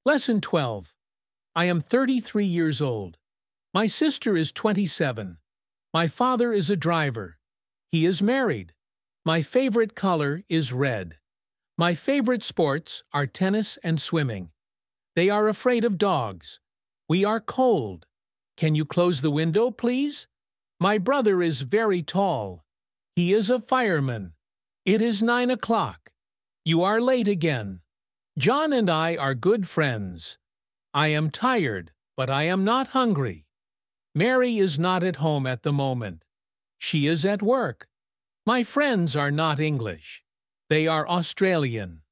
Lesson 12. I am 33 years old. My sister is 27. My father is a driver. He is married. My favorite color is red. My favorite sports are tennis and swimming. They are afraid of dogs. We are cold. Can you close the window, please? My brother is very tall. He is a fireman. It is 9 o'clock. You are late again. John and I are good friends. I am tired, but I am not hungry. Mary is not at home at the moment. She is at work. My friends are not English. They are Australian.